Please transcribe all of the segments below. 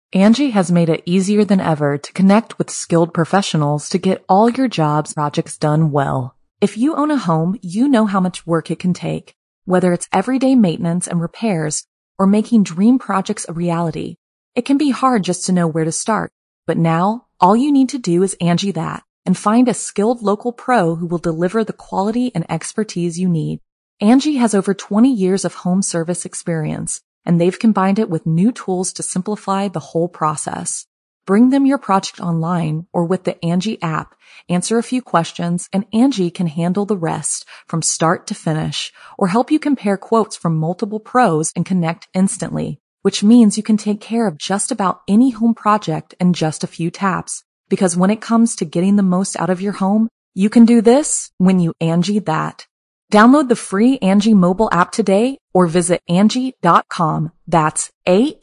Angie has made it easier than ever to connect with skilled professionals to get all your jobs projects done well. If you own a home, you know how much work it can take, whether it's everyday maintenance and repairs or making dream projects a reality. It can be hard just to know where to start, but now all you need to do is Angie that and find a skilled local pro who will deliver the quality and expertise you need. Angie has over 20 years of home service experience, and they've combined it with new tools to simplify the whole process. Bring them your project online or with the Angie app, answer a few questions, and Angie can handle the rest from start to finish, or help you compare quotes from multiple pros and connect instantly, which means you can take care of just about any home project in just a few taps. Because when it comes to getting the most out of your home, you can do this when you Angie that. Download the free Angie mobile app today or visit Angie.com. That's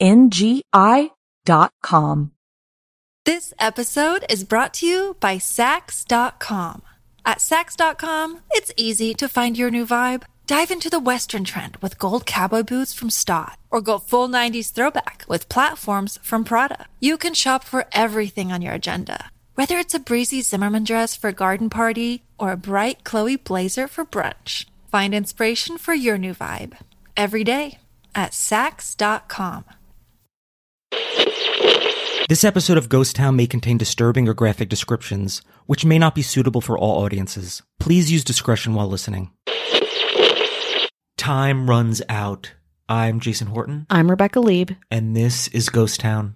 ANGI.com. This episode is brought to you by Sax.com. At Sax.com, it's easy to find your new vibe. Dive into the Western trend with gold cowboy boots from Stott, or go full 90s throwback with platforms from Prada. You can shop for everything on your agenda, whether it's a breezy Zimmermann dress for a garden party or a bright Chloe blazer for brunch. Find inspiration for your new vibe every day at Sax.com. This episode of Ghost Town may contain disturbing or graphic descriptions, which may not be suitable for all audiences. Please use discretion while listening. Time runs out. I'm Jason Horton. I'm Rebecca Lieb. And this is Ghost Town.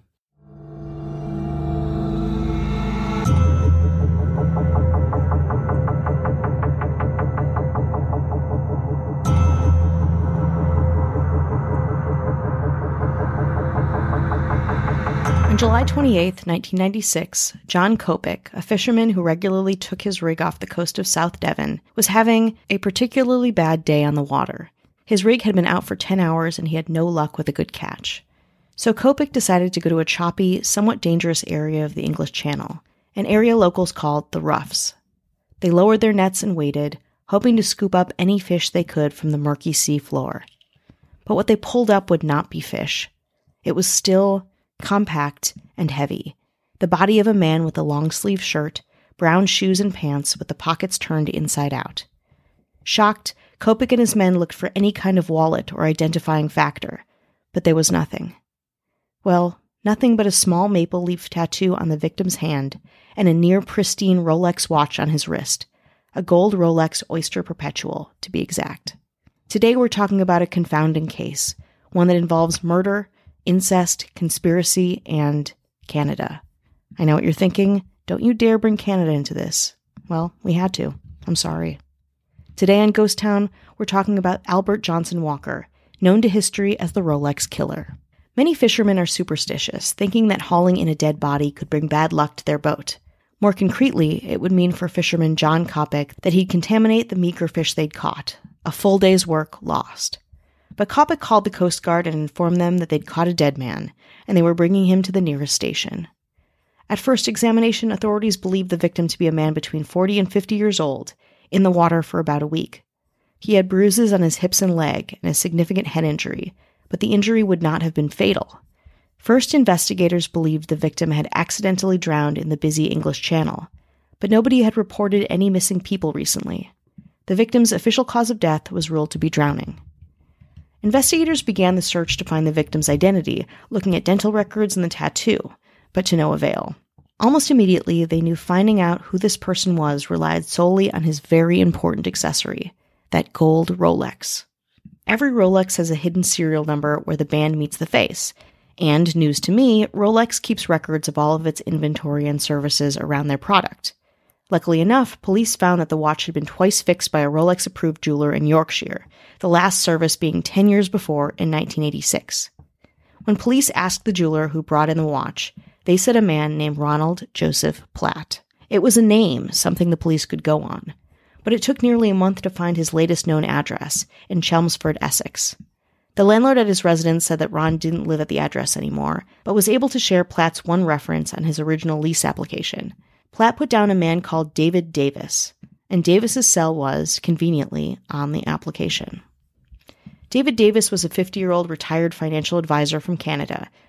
On July 28, 1996, John Kopik, a fisherman who regularly took his rig off the coast of South Devon, was having a particularly bad day on the water. His rig had been out for 10 hours and he had no luck with a good catch. So Kopik decided to go to a choppy, somewhat dangerous area of the English Channel, an area locals called the Roughs. They lowered their nets and waited, hoping to scoop up any fish they could from the murky sea floor. But what they pulled up would not be fish. It was still compact and heavy, the body of a man with a long-sleeved shirt, brown shoes and pants with the pockets turned inside out. Shocked, Kopik and his men looked for any kind of wallet or identifying factor, but there was nothing. Well, nothing but a small maple leaf tattoo on the victim's hand and a near-pristine Rolex watch on his wrist, a gold Rolex Oyster Perpetual, to be exact. Today we're talking about a confounding case, one that involves murder, incest, conspiracy, and Canada. I know what you're thinking. Don't you dare bring Canada into this. Well, we had to. I'm sorry. Today on Ghost Town, we're talking about Albert Johnson Walker, known to history as the Rolex Killer. Many fishermen are superstitious, thinking that hauling in a dead body could bring bad luck to their boat. More concretely, it would mean for fisherman John Kopik that he'd contaminate the meager fish they'd caught, a full day's work lost. But Kopik called the Coast Guard and informed them that they'd caught a dead man, and they were bringing him to the nearest station. At first examination, authorities believed the victim to be a man between 40 and 50 years old, in the water for about a week. He had bruises on his hips and leg and a significant head injury, but the injury would not have been fatal. First, investigators believed the victim had accidentally drowned in the busy English Channel, but nobody had reported any missing people recently. The victim's official cause of death was ruled to be drowning. Investigators began the search to find the victim's identity, looking at dental records and the tattoo, but to no avail. Almost immediately, they knew finding out who this person was relied solely on his very important accessory, that gold Rolex. Every Rolex has a hidden serial number where the band meets the face, and, news to me, Rolex keeps records of all of its inventory and services around their product. Luckily enough, police found that the watch had been twice fixed by a Rolex-approved jeweler in Yorkshire, the last service being 10 years before in 1986. When police asked the jeweler who brought in the watch, they said a man named Ronald Joseph Platt. It was a name, something the police could go on, but it took nearly a month to find his latest known address, in Chelmsford, Essex. The landlord at his residence said that Ron didn't live at the address anymore, but was able to share Platt's one reference on his original lease application. Platt put down a man called David Davis, and Davis's cell was, conveniently, on the application. David Davis was a 50-year-old retired financial advisor from Canada,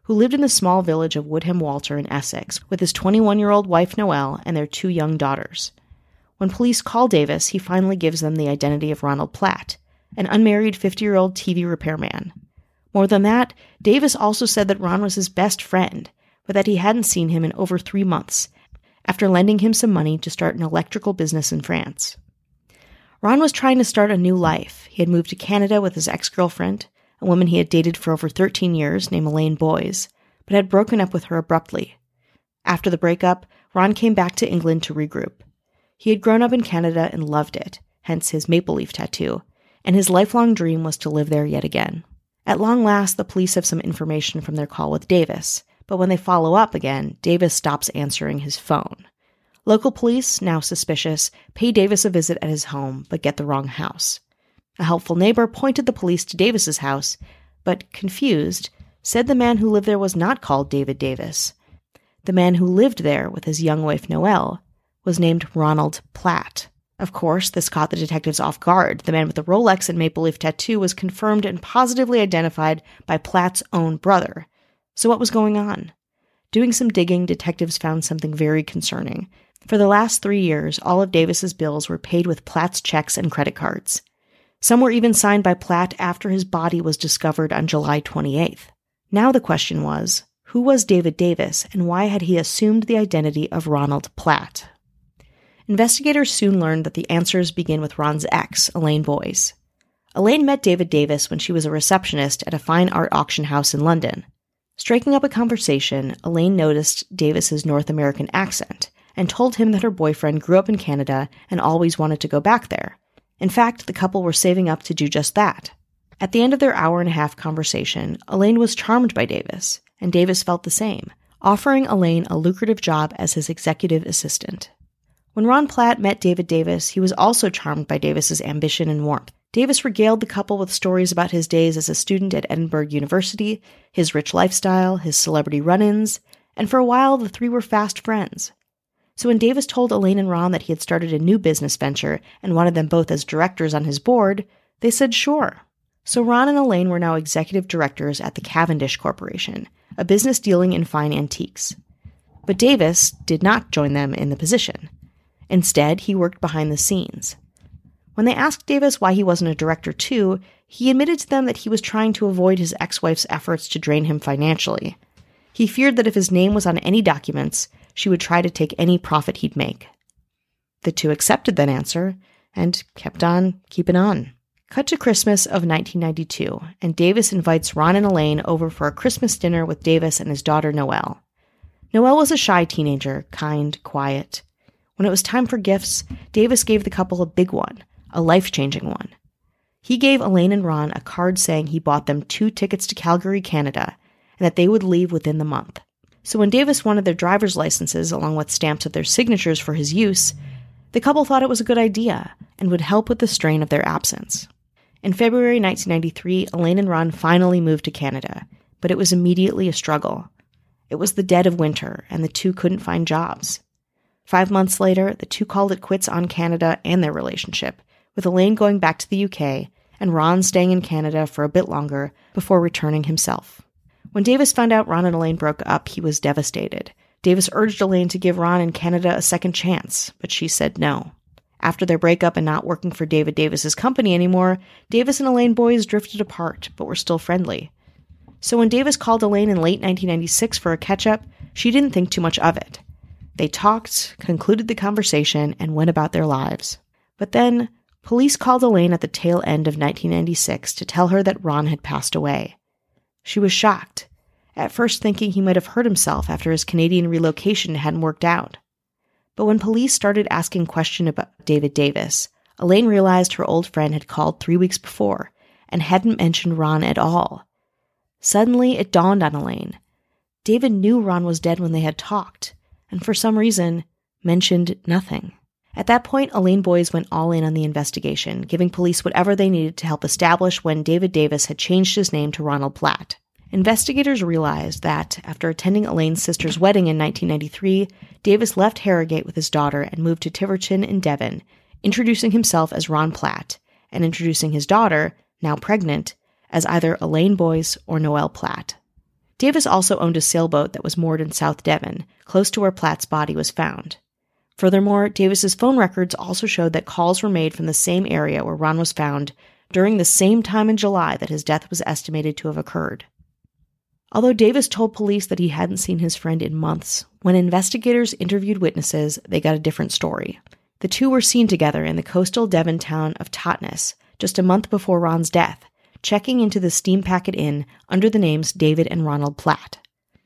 who lived in the small village of Woodham Walter in Essex with his 21-year-old wife Noelle and their 2 young daughters. When police call Davis, he finally gives them the identity of Ronald Platt, an unmarried 50-year-old TV repairman. More than that, Davis also said that Ron was his best friend, but that he hadn't seen him in over 3 months, after lending him some money to start an electrical business in France. Ron was trying to start a new life. He had moved to Canada with his ex-girlfriend, a woman he had dated for over 13 years named Elaine Boyes, but had broken up with her abruptly. After the breakup, Ron came back to England to regroup. He had grown up in Canada and loved it, hence his maple leaf tattoo, and his lifelong dream was to live there yet again. At long last, the police have some information from their call with Davis, but when they follow up again, Davis stops answering his phone. Local police, now suspicious, pay Davis a visit at his home, but get the wrong house. A helpful neighbor pointed the police to Davis's house, but, confused, said the man who lived there was not called David Davis. The man who lived there with his young wife Noelle was named Ronald Platt. Of course, this caught the detectives off guard. The man with the Rolex and maple leaf tattoo was confirmed and positively identified by Platt's own brother. So what was going on? Doing some digging, detectives found something very concerning. For the last 3 years, all of Davis's bills were paid with Platt's checks and credit cards. Some were even signed by Platt after his body was discovered on July 28th. Now the question was, who was David Davis and why had he assumed the identity of Ronald Platt? Investigators soon learned that the answers begin with Ron's ex, Elaine Boyes. Elaine met David Davis when she was a receptionist at a fine art auction house in London. Striking up a conversation, Elaine noticed Davis's North American accent and told him that her boyfriend grew up in Canada and always wanted to go back there. In fact, the couple were saving up to do just that. At the end of their hour-and-a-half conversation, Elaine was charmed by Davis, and Davis felt the same, offering Elaine a lucrative job as his executive assistant. When Ron Platt met David Davis, he was also charmed by Davis's ambition and warmth. Davis regaled the couple with stories about his days as a student at Edinburgh University, his rich lifestyle, his celebrity run-ins, and for a while the 3 were fast friends. So when Davis told Elaine and Ron that he had started a new business venture and wanted them both as directors on his board, they said sure. So Ron and Elaine were now executive directors at the Cavendish Corporation, a business dealing in fine antiques. But Davis did not join them in the position. Instead, he worked behind the scenes. When they asked Davis why he wasn't a director too, he admitted to them that he was trying to avoid his ex-wife's efforts to drain him financially. He feared that if his name was on any documents, she would try to take any profit he'd make. The 2 accepted that answer and kept on keeping on. Cut to Christmas of 1992, and Davis invites Ron and Elaine over for a Christmas dinner with Davis and his daughter Noelle. Noelle was a shy teenager, kind, quiet. When it was time for gifts, Davis gave the couple a big one, a life-changing one. He gave Elaine and Ron a card saying he bought them 2 tickets to Calgary, Canada, and that they would leave within the month. So when Davis wanted their driver's licenses along with stamps of their signatures for his use, the couple thought it was a good idea and would help with the strain of their absence. In February 1993, Elaine and Ron finally moved to Canada, but it was immediately a struggle. It was the dead of winter, and the 2 couldn't find jobs. 5 months later, the 2 called it quits on Canada and their relationship, with Elaine going back to the UK and Ron staying in Canada for a bit longer before returning himself. When Davis found out Ron and Elaine broke up, he was devastated. Davis urged Elaine to give Ron and Canada a second chance, but she said no. After their breakup and not working for David Davis's company anymore, Davis and Elaine Boyes drifted apart, but were still friendly. So when Davis called Elaine in late 1996 for a catch-up, she didn't think too much of it. They talked, concluded the conversation, and went about their lives. But then, police called Elaine at the tail end of 1996 to tell her that Ron had passed away. She was shocked, at first thinking he might have hurt himself after his Canadian relocation hadn't worked out. But when police started asking questions about David Davis, Elaine realized her old friend had called 3 weeks before and hadn't mentioned Ron at all. Suddenly, it dawned on Elaine. David knew Ron was dead when they had talked, and for some reason, mentioned nothing. At that point, Elaine Boyes went all in on the investigation, giving police whatever they needed to help establish when David Davis had changed his name to Ronald Platt. Investigators realized that, after attending Elaine's sister's wedding in 1993, Davis left Harrogate with his daughter and moved to Tiverton in Devon, introducing himself as Ron Platt, and introducing his daughter, now pregnant, as either Elaine Boyes or Noelle Platt. Davis also owned a sailboat that was moored in South Devon, close to where Platt's body was found. Furthermore, Davis's phone records also showed that calls were made from the same area where Ron was found during the same time in July that his death was estimated to have occurred. Although Davis told police that he hadn't seen his friend in months, when investigators interviewed witnesses, they got a different story. The two were seen together in the coastal Devon town of Totnes just a month before Ron's death, checking into the Steam Packet Inn under the names David and Ronald Platt.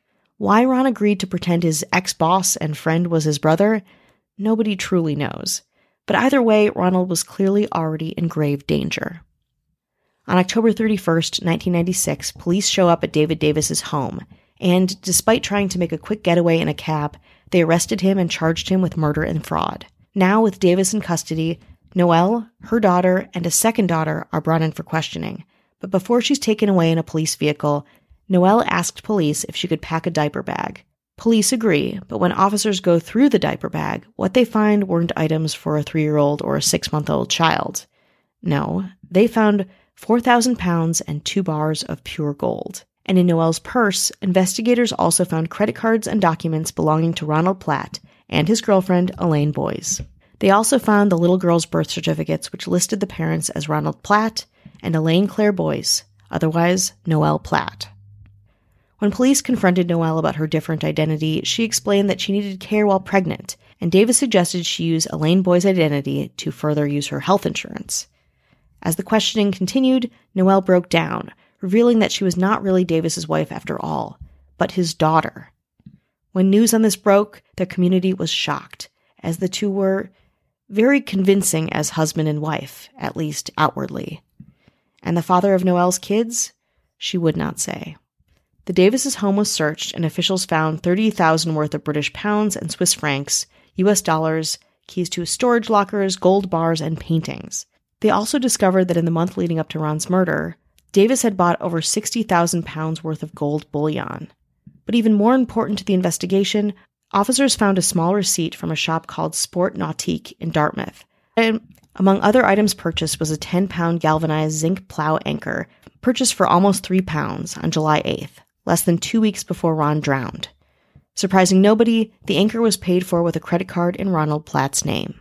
Why Ron agreed to pretend his ex-boss and friend was his brother, nobody truly knows. But either way, Ronald was clearly already in grave danger. On October 31st, 1996, police show up at David Davis's home, and despite trying to make a quick getaway in a cab, they arrested him and charged him with murder and fraud. Now, with Davis in custody, Noelle, her daughter, and a second daughter are brought in for questioning. But before she's taken away in a police vehicle, Noelle asked police if she could pack a diaper bag. Police agree, but when officers go through the diaper bag, what they find weren't items for a 3-year-old or a 6-month-old child. No, they found 4,000 pounds and 2 bars of pure gold. And in Noelle's purse, investigators also found credit cards and documents belonging to Ronald Platt and his girlfriend, Elaine Boyes. They also found the little girl's birth certificates, which listed the parents as Ronald Platt and Elaine Claire Boyes, otherwise Noelle Platt. When police confronted Noelle about her different identity, she explained that she needed care while pregnant, and Davis suggested she use Elaine Boyes' identity to further use her health insurance. As the questioning continued, Noelle broke down, revealing that she was not really Davis's wife after all, but his daughter. When news on this broke, their community was shocked, as the two were very convincing as husband and wife, at least outwardly. And the father of Noelle's kids? She would not say. The Davises' home was searched, and officials found 30,000 worth of British pounds and Swiss francs, US dollars, keys to storage lockers, gold bars, and paintings. They also discovered that in the month leading up to Ron's murder, Davis had bought over 60,000 pounds worth of gold bullion. But even more important to the investigation, officers found a small receipt from a shop called Sport Nautique in Dartmouth. And among other items purchased was a 10-pound galvanized zinc plow anchor, purchased for almost £3 on July 8th, less than 2 weeks before Ron drowned. Surprising nobody, the anchor was paid for with a credit card in Ronald Platt's name.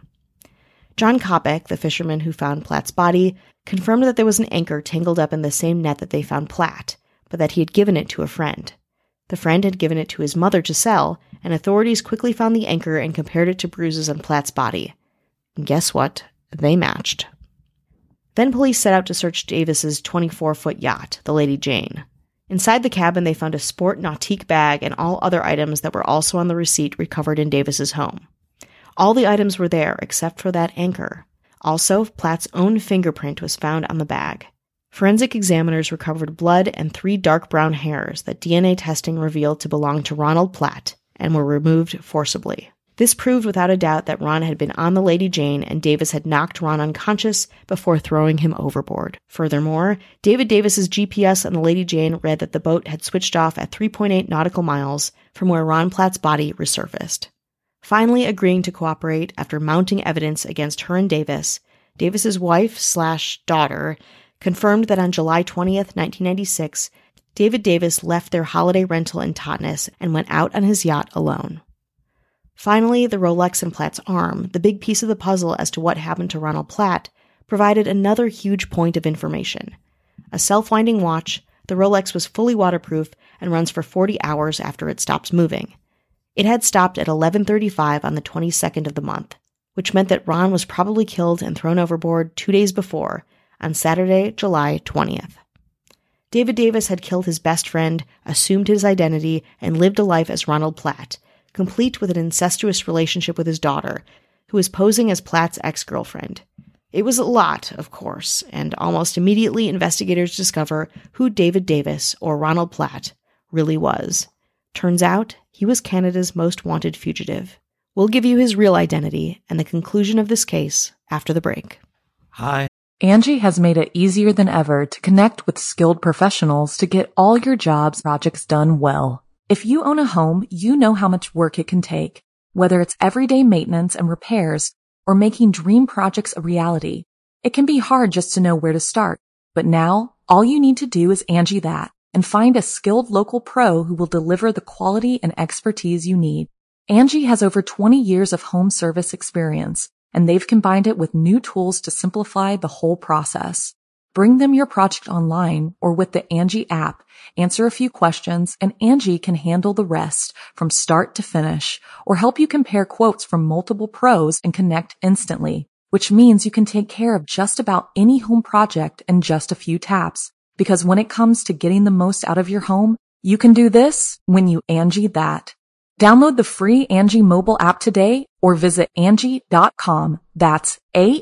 John Kopic, the fisherman who found Platt's body, confirmed that there was an anchor tangled up in the same net that they found Platt, but that he had given it to a friend. The friend had given it to his mother to sell, and authorities quickly found the anchor and compared it to bruises on Platt's body. And guess what? They matched. Then police set out to search Davis's 24-foot yacht, the Lady Jane. Inside the cabin, they found a Sport Nautique bag and all other items that were also on the receipt recovered in Davis's home. All the items were there except for that anchor. Also, Platt's own fingerprint was found on the bag. Forensic examiners recovered blood and 3 dark brown hairs that DNA testing revealed to belong to Ronald Platt and were removed forcibly. This proved without a doubt that Ron had been on the Lady Jane and Davis had knocked Ron unconscious before throwing him overboard. Furthermore, David Davis's GPS on the Lady Jane read that the boat had switched off at 3.8 nautical miles from where Ron Platt's body resurfaced. Finally agreeing to cooperate after mounting evidence against her and Davis, Davis's wife/daughter confirmed that on July 20th, 1996, David Davis left their holiday rental in Totnes and went out on his yacht alone. Finally, the Rolex in Platt's arm, the big piece of the puzzle as to what happened to Ronald Platt, provided another huge point of information. A self-winding watch, the Rolex was fully waterproof and runs for 40 hours after it stops moving. It had stopped at 11:35 on the 22nd of the month, which meant that Ron was probably killed and thrown overboard 2 days before, on Saturday, July 20th. David Davis had killed his best friend, assumed his identity, and lived a life as Ronald Platt, complete with an incestuous relationship with his daughter, who was posing as Platt's ex-girlfriend. It was a lot, of course, and almost immediately investigators discover who David Davis, or Ronald Platt, really was. Turns out, he was Canada's most wanted fugitive. We'll give you his real identity and the conclusion of this case after the break. Hi. Angie has made it easier than ever to connect with skilled professionals to get all your jobs projects done well. If you own a home, you know how much work it can take, whether it's everyday maintenance and repairs or making dream projects a reality. It can be hard just to know where to start, but now all you need to do is Angie that, and find a skilled local pro who will deliver the quality and expertise you need. Angie has over 20 years of home service experience, and they've combined it with new tools to simplify the whole process. Bring them your project online or with the Angie app, answer a few questions, and Angie can handle the rest from start to finish, or help you compare quotes from multiple pros and connect instantly, which means you can take care of just about any home project in just a few taps. Because when it comes to getting the most out of your home, you can do this when you Angie that. Download the free Angie mobile app today or visit Angie.com. That's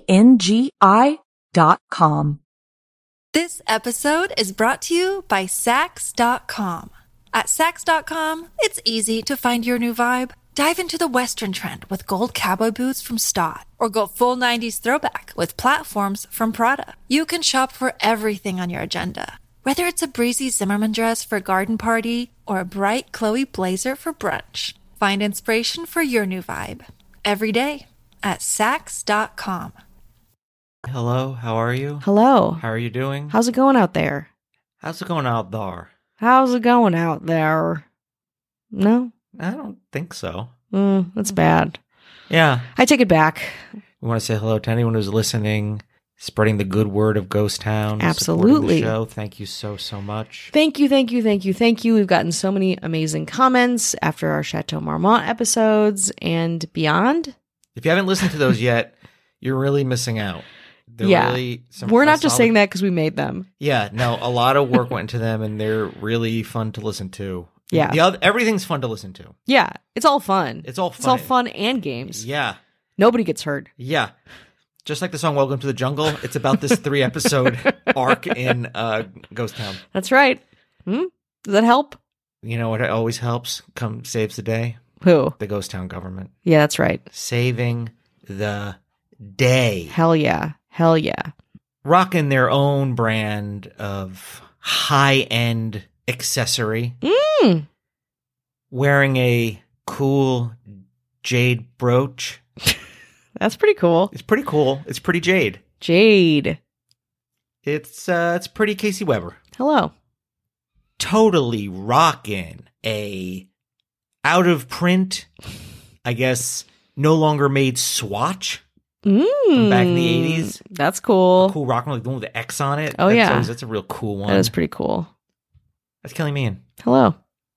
ANGI.com. This episode is brought to you by Sax.com. At Sax.com, it's easy to find your new vibe. Dive into the Western trend with gold cowboy boots from Stott, or go full 90s throwback with platforms from Prada. You can shop for everything on your agenda, whether it's a breezy Zimmermann dress for a garden party or a bright Chloe blazer for brunch. Find inspiration for your new vibe every day at Sax.com. Hello, how are you? Hello. How are you doing? How's it going out there? How's it going out there? How's it going out there? No? I don't think so. That's bad. Yeah. I take it back. We want to say hello to anyone who's listening, spreading the good word of Ghost Town. Absolutely. Supporting the show. Thank you so much. Thank you. We've gotten so many amazing comments after our Chateau Marmont episodes and beyond. If you haven't listened to those yet, you're really missing out. They're really we're not just saying that because we made them. Yeah, no, a lot of work went into them, and they're really fun to listen to. Yeah. Everything's fun to listen to. Yeah, it's all fun. It's all fun. It's all fun and games. Yeah. Nobody gets hurt. Yeah. Just like the song Welcome to the Jungle, it's about this 3-episode arc in Ghost Town. That's right. Does that help? You know what always helps? Come saves the day? Who? The Ghost Town government. Yeah, that's right. Saving the day. Hell yeah. Hell yeah. Rocking their own brand of high-end accessory. Wearing a cool jade brooch. That's pretty cool. It's pretty cool. It's pretty jade. Jade. It's pretty Casey Weber. Hello. Totally rocking a out of print, I guess, no longer made swatch. From back in the 80s. That's cool. Cool rock, like the one with the X on it. Oh, yeah. That's a real cool one. That is pretty cool. That's Kelly Meehan. Hello.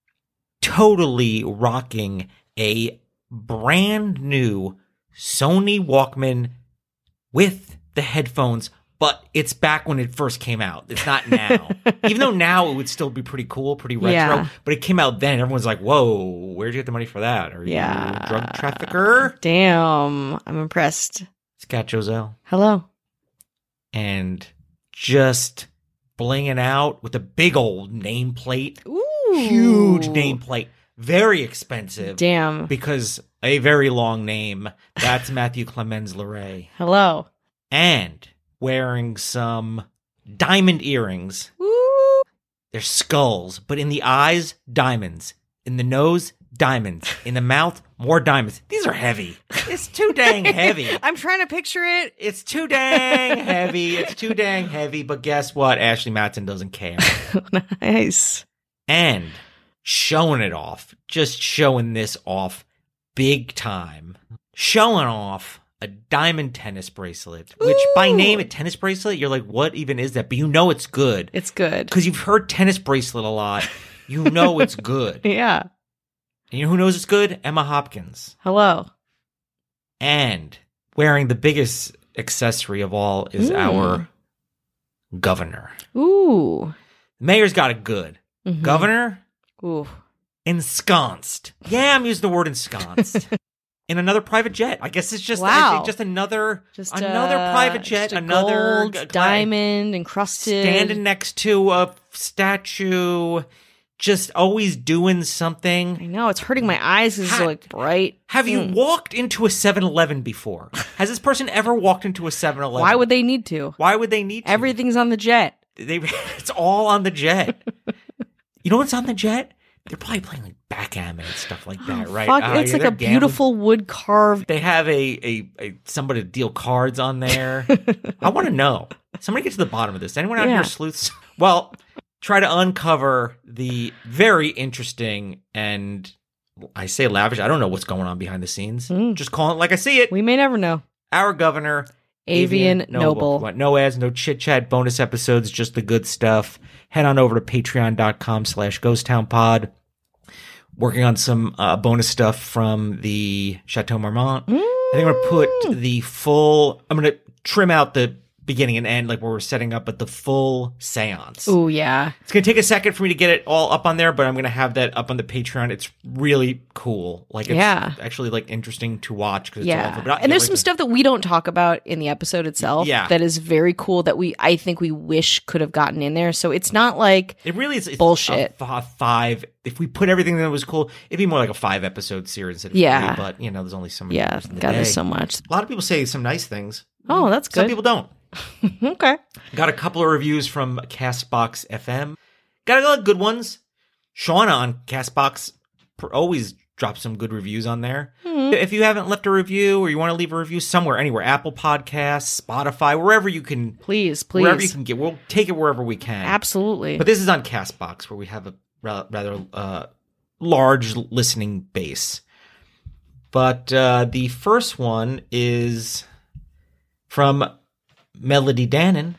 Totally rocking a brand new Sony Walkman with the headphones, but it's back when it first came out. It's not now. Even though now it would still be pretty cool, pretty retro, Yeah. but it came out then. Everyone's like, whoa, where'd you get the money for that? Are you a drug trafficker? Damn. I'm impressed. It's Cat Joselle. Hello. And just blinging out with a big old nameplate. Ooh. Huge nameplate. Very expensive. Damn. Because a very long name. That's Matthew Clemens Leray. Hello. And wearing some diamond earrings. Ooh. They're skulls, but in the eyes, diamonds. In the nose, diamonds. In the mouth, more diamonds. These are heavy. It's too dang heavy. I'm trying to picture it. It's too dang heavy. It's too dang heavy. But guess what? Ashley Madsen doesn't care. Nice. And showing it off. Just showing this off big time. Showing off a diamond tennis bracelet. Which by name, a tennis bracelet, you're like, what even is that? But you know it's good. It's good. Because you've heard tennis bracelet a lot. You know it's good. Yeah. And you know who knows it's good? Emma Hopkins. Hello. And wearing the biggest accessory of all is our governor. Ooh. The mayor's got it good. Mhm. Governor? Ooh. Ensconced. Yeah, I'm using the word ensconced. In another private jet. I guess it's just, Wow. I think just another private jet, just a another gold, diamond encrusted. standing next to a statue, just always doing something. I know, it's hurting my eyes because it's so, like bright. Have you walked into a 7-Eleven before? Has this person ever walked into a 7-Eleven? Why would they need to? Why would they need to? Everything's on the jet. It's all on the jet. You know what's on the jet? They're probably playing like backgammon and stuff like that, right? Fuck, it's like they're a beautiful wood carved. They have a somebody to deal cards on there. I want to know. Somebody get to the bottom of this. Anyone out here sleuths? Well, try to uncover the very interesting and, I say lavish, I don't know what's going on behind the scenes. Just call it like I see it. We may never know. Our governor, Avian Noble. Want no ads, no chit-chat, bonus episodes, just the good stuff. Head on over to patreon.com/ghosttownpod. Working on some bonus stuff from the Chateau Marmont. I think I'm going to put I'm going to trim out the beginning and end, like where we're setting up, but the full seance. Oh, yeah. It's going to take a second for me to get it all up on there, but I'm going to have that up on the Patreon. It's really cool. Like, it's actually like interesting to watch. Cause it's all and there's some stuff that we don't talk about in the episode itself that is very cool that I think we wish could have gotten in there. So it's not like it really is bullshit. Five. If we put everything that was cool, it'd be more like a 5-episode series. Yeah. But, there's only so many. Yeah. God, there's so much. A lot of people say some nice things. Oh, that's good. Some people don't. Okay. Got a couple of reviews from Castbox FM. Got a lot of good ones. Shauna on Castbox always drops some good reviews on there. If you haven't left a review or you want to leave a review somewhere, anywhere, Apple Podcasts, Spotify, wherever you can. Please. Wherever you can get. We'll take it wherever we can. Absolutely. But this is on Castbox where we have a rather large listening base. But the first one is from Melody Dannon.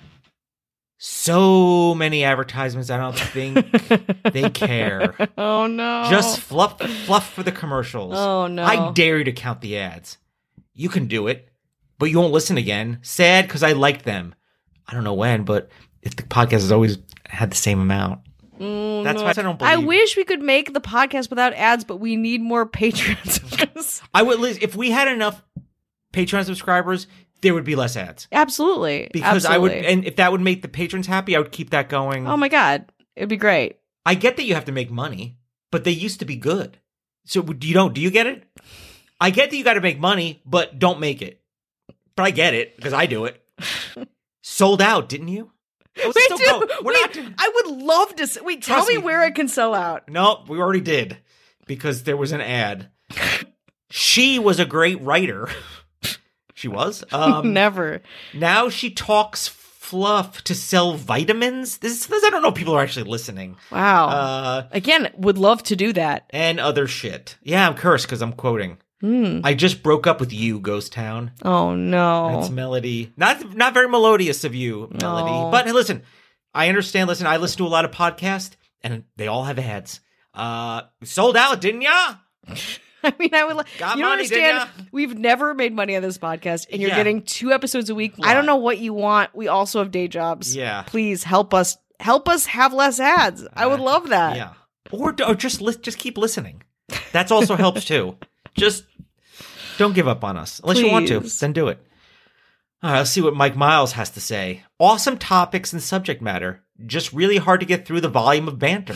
So many advertisements, I don't think they care. Oh, no. Just fluff for the commercials. Oh, no. I dare you to count the ads. You can do it, but you won't listen again. Sad because I liked them. I don't know when, but if the podcast has always had the same amount. That's why I don't believe. I wish we could make the podcast without ads, but we need more patrons. I would, if we had enough Patreon subscribers, there would be less ads. Absolutely. Because I would, and if that would make the patrons happy, I would keep that going. Oh my God. It'd be great. I get that you have to make money, but they used to be good. So do you get it? I get that you got to make money, but don't make it. But I get it because I do it. Sold out, didn't you? We do. I would love to. Wait, tell me where it can sell out. No, we already did because there was an ad. She was a great writer. She was. Never. Now she talks fluff to sell vitamins. This I don't know if people are actually listening. Wow. Again, would love to do that. And other shit. Yeah, I'm cursed because I'm quoting. I just broke up with you, Ghost Town. Oh, no. That's Melody. Not very melodious of you, Melody. No. But hey, listen, I understand. Listen, I listen to a lot of podcasts, and they all have ads. Sold out, didn't ya? I mean, I would. Got you money, don't understand. didn't ya? We've never made money on this podcast, and you're getting 2 episodes a week. I don't know what you want. We also have day jobs. Yeah. Please help us. Help us have less ads. I would love that. Yeah. Or just keep listening. That's also helps too. Just don't give up on us. Unless you want to, then do it. All right, let's see what Mike Miles has to say. Awesome topics and subject matter. Just really hard to get through the volume of banter.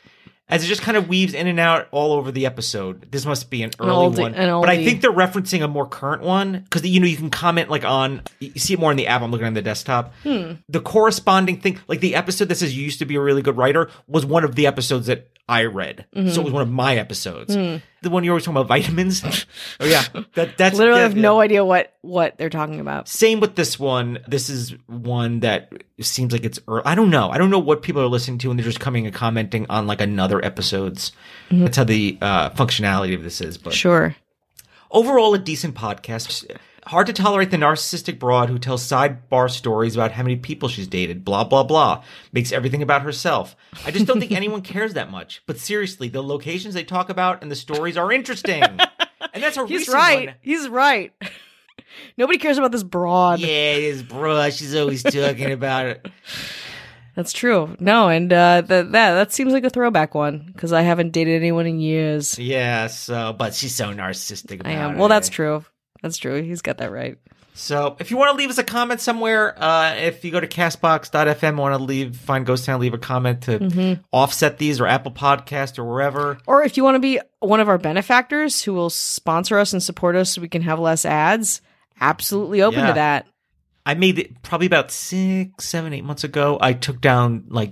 As it just kind of weaves in and out all over the episode. This must be an early one. But I think they're referencing a more current one. Because, you can comment you see it more in the app. I'm looking on the desktop. The corresponding thing, like the episode that says you used to be a really good writer, was one of the episodes that I read. So it was one of my episodes. The one you're always talking about, vitamins. Oh, yeah. That's literally have no idea what they're talking about. Same with this one. This is one that seems like it's early. I don't know. I don't know what people are listening to, and they're just coming and commenting on like another episodes. That's how the functionality of this is. But sure. Overall, a decent podcast. Hard to tolerate the narcissistic broad who tells sidebar stories about how many people she's dated, blah, blah, blah. Makes everything about herself. I just don't think anyone cares that much. But seriously, the locations they talk about and the stories are interesting. And that's a recent one. He's right. Nobody cares about this broad. Yeah, this broad. She's always talking about it. That's true. No, and that seems like a throwback one because I haven't dated anyone in years. Yeah, but she's so narcissistic about it. I am. Well, that's true. That's true. He's got that right. So if you want to leave us a comment somewhere, if you go to castbox.fm, want to find Ghost Town, leave a comment to offset these, or Apple Podcast or wherever. Or if you want to be one of our benefactors who will sponsor us and support us so we can have less ads, absolutely open to that. I made it probably about 6, 7, 8 months ago. I took down like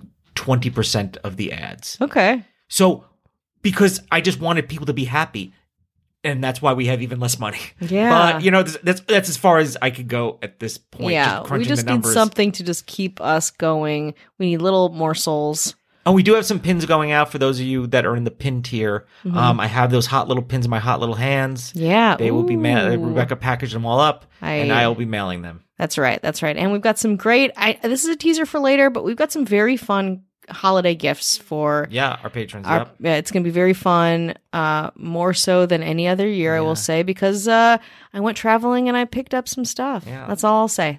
20% of the ads. Okay. So because I just wanted people to be happy. And that's why we have even less money. Yeah. But, that's as far as I could go at this point. Yeah, we just need something to just keep us going. We need little morsels. Oh, we do have some pins going out for those of you that are in the pin tier. Mm-hmm. I have those hot little pins in my hot little hands. Yeah. They will be Rebecca packaged them all up, and I will be mailing them. That's right. That's right. And we've got some great, this is a teaser for later, but we've got some very fun holiday gifts for our patrons. Yeah, it's going to be very fun, more so than any other year, I will say, because I went traveling and I picked up some stuff. Yeah. That's all I'll say.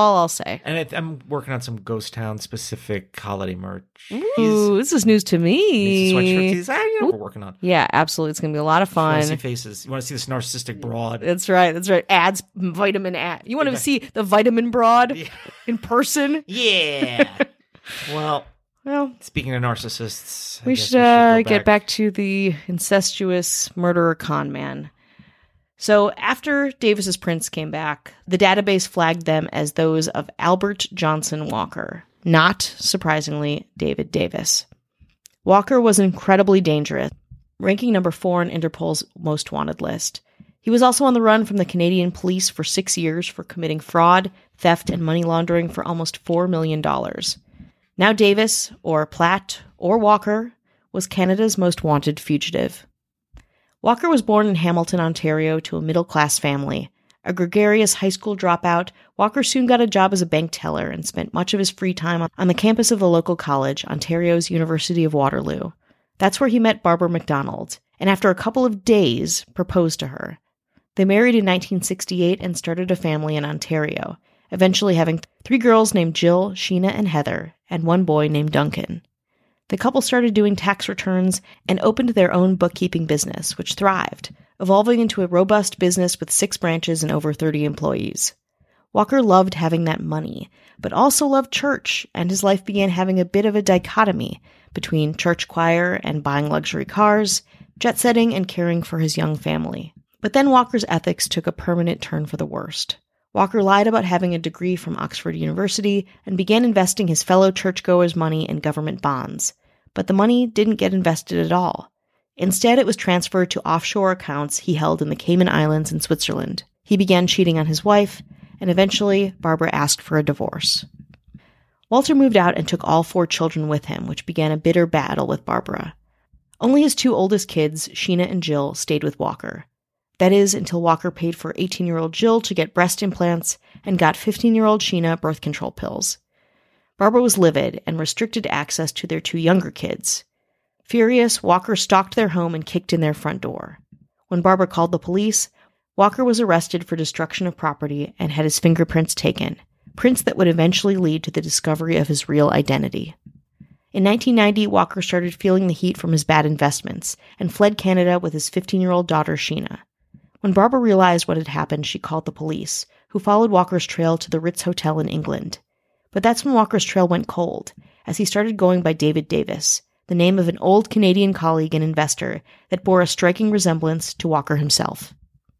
And I'm working on some Ghost Town specific holiday merch. Ooh, this is news to me. Sweatshirts, we're working on. Yeah, absolutely. It's going to be a lot of fun. You want to see faces. You want to see this narcissistic broad. That's right. Ads, vitamin ad. You want to see the vitamin broad in person? Yeah. Well, speaking of narcissists, we should get back to the incestuous murderer con man. So after Davis's prints came back, the database flagged them as those of Albert Johnson Walker, not surprisingly, David Davis. Walker was incredibly dangerous, ranking number 4 on Interpol's most wanted list. He was also on the run from the Canadian police for 6 years for committing fraud, theft, and money laundering for almost $4 million. Now Davis, or Platt, or Walker, was Canada's most wanted fugitive. Walker was born in Hamilton, Ontario, to a middle-class family. A gregarious high school dropout, Walker soon got a job as a bank teller and spent much of his free time on the campus of the local college, Ontario's University of Waterloo. That's where he met Barbara McDonald, and after a couple of days, proposed to her. They married in 1968 and started a family in Ontario, eventually having 3 girls named Jill, Sheena, and Heather, and 1 boy named Duncan. The couple started doing tax returns and opened their own bookkeeping business, which thrived, evolving into a robust business with 6 branches and over 30 employees. Walker loved having that money, but also loved church, and his life began having a bit of a dichotomy between church choir and buying luxury cars, jet-setting, and caring for his young family. But then Walker's ethics took a permanent turn for the worst. Walker lied about having a degree from Oxford University and began investing his fellow churchgoers' money in government bonds. But the money didn't get invested at all. Instead, it was transferred to offshore accounts he held in the Cayman Islands and Switzerland. He began cheating on his wife, and eventually, Barbara asked for a divorce. Walter moved out and took all 4 children with him, which began a bitter battle with Barbara. Only his 2 oldest kids, Sheena and Jill, stayed with Walker. That is, until Walker paid for 18-year-old Jill to get breast implants and got 15-year-old Sheena birth control pills. Barbara was livid and restricted access to their 2 younger kids. Furious, Walker stalked their home and kicked in their front door. When Barbara called the police, Walker was arrested for destruction of property and had his fingerprints taken, prints that would eventually lead to the discovery of his real identity. In 1990, Walker started feeling the heat from his bad investments and fled Canada with his 15-year-old daughter, Sheena. When Barbara realized what had happened, she called the police, who followed Walker's trail to the Ritz Hotel in England. But that's when Walker's trail went cold, as he started going by David Davis, the name of an old Canadian colleague and investor that bore a striking resemblance to Walker himself.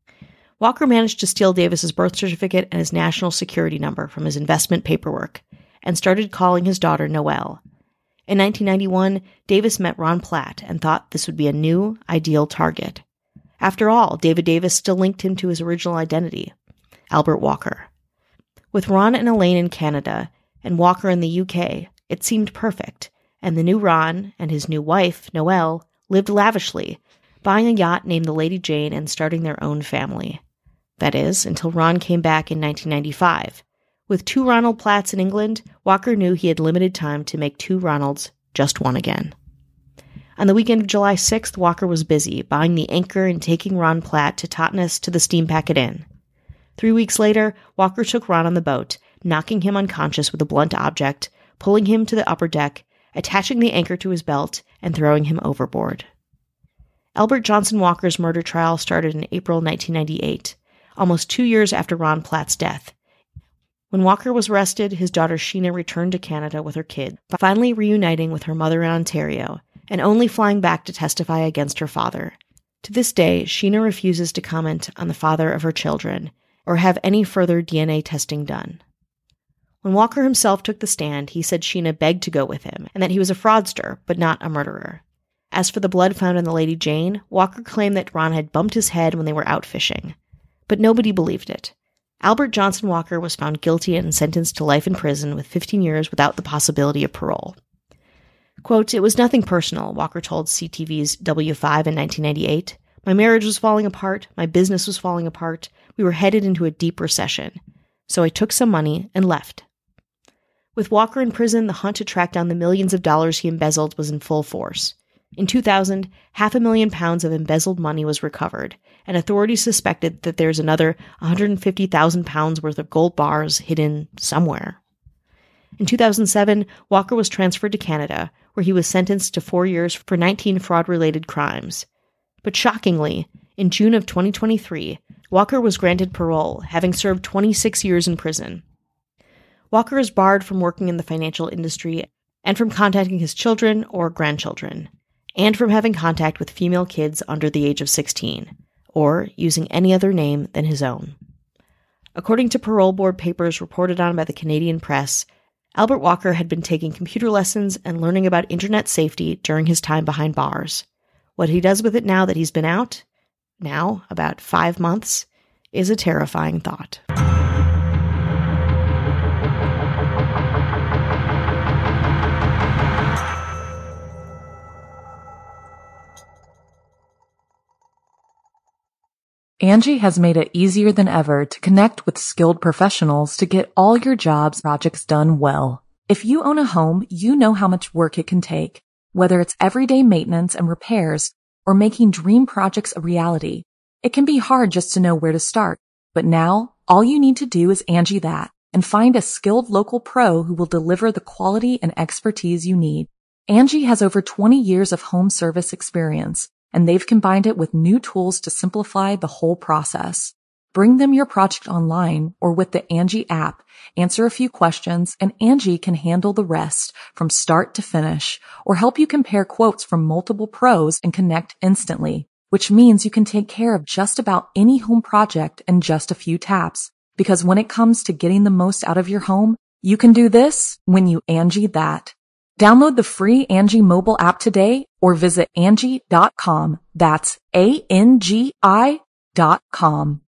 Walker managed to steal Davis's birth certificate and his national security number from his investment paperwork, and started calling his daughter Noelle. In 1991, Davis met Ron Platt and thought this would be a new, ideal target. After all, David Davis still linked him to his original identity, Albert Walker. With Ron and Elaine in Canada, and Walker in the UK, it seemed perfect, and the new Ron and his new wife, Noelle, lived lavishly, buying a yacht named the Lady Jane and starting their own family. That is, until Ron came back in 1995. With 2 Ronald Platts in England, Walker knew he had limited time to make 2 Ronalds, just one again. On the weekend of July 6th, Walker was busy, buying the Anchor and taking Ron Platt to Totnes to the Steam Packet Inn. 3 weeks later, Walker took Ron on the boat, knocking him unconscious with a blunt object, pulling him to the upper deck, attaching the anchor to his belt, and throwing him overboard. Albert Johnson Walker's murder trial started in April 1998, almost 2 years after Ron Platt's death. When Walker was arrested, his daughter Sheena returned to Canada with her kid, finally reuniting with her mother in Ontario, and only flying back to testify against her father. To this day, Sheena refuses to comment on the father of her children, or have any further DNA testing done. When Walker himself took the stand, he said Sheena begged to go with him, and that he was a fraudster, but not a murderer. As for the blood found on the Lady Jane, Walker claimed that Ron had bumped his head when they were out fishing. But nobody believed it. Albert Johnson Walker was found guilty and sentenced to life in prison with 15 years without the possibility of parole. Quote, "It was nothing personal," Walker told CTV's W5 in 1998. "My marriage was falling apart. My business was falling apart. We were headed into a deep recession. So I took some money and left." With Walker in prison, the hunt to track down the millions of dollars he embezzled was in full force. In 2000, £500,000 of embezzled money was recovered, and authorities suspected that there's another £150,000 worth of gold bars hidden somewhere. In 2007, Walker was transferred to Canada, where he was sentenced to 4 years for 19 fraud-related crimes. But shockingly, in June of 2023, Walker was granted parole, having served 26 years in prison. Walker is barred from working in the financial industry and from contacting his children or grandchildren, and from having contact with female kids under the age of 16, or using any other name than his own. According to parole board papers reported on by the Canadian press, Albert Walker had been taking computer lessons and learning about internet safety during his time behind bars. What he does with it now that he's been out, now about 5 months, is a terrifying thought. Angie has made it easier than ever to connect with skilled professionals to get all your jobs projects done well. If you own a home, you know how much work it can take, whether it's everyday maintenance and repairs or making dream projects a reality. It can be hard just to know where to start, but now all you need to do is Angie that and find a skilled local pro who will deliver the quality and expertise you need. Angie has over 20 years of home service experience, and they've combined it with new tools to simplify the whole process. Bring them your project online or with the Angie app, answer a few questions, and Angie can handle the rest from start to finish, or help you compare quotes from multiple pros and connect instantly, which means you can take care of just about any home project in just a few taps. Because when it comes to getting the most out of your home, you can do this when you Angie that. Download the free Angie mobile app today or visit Angie.com. That's ANGI.com.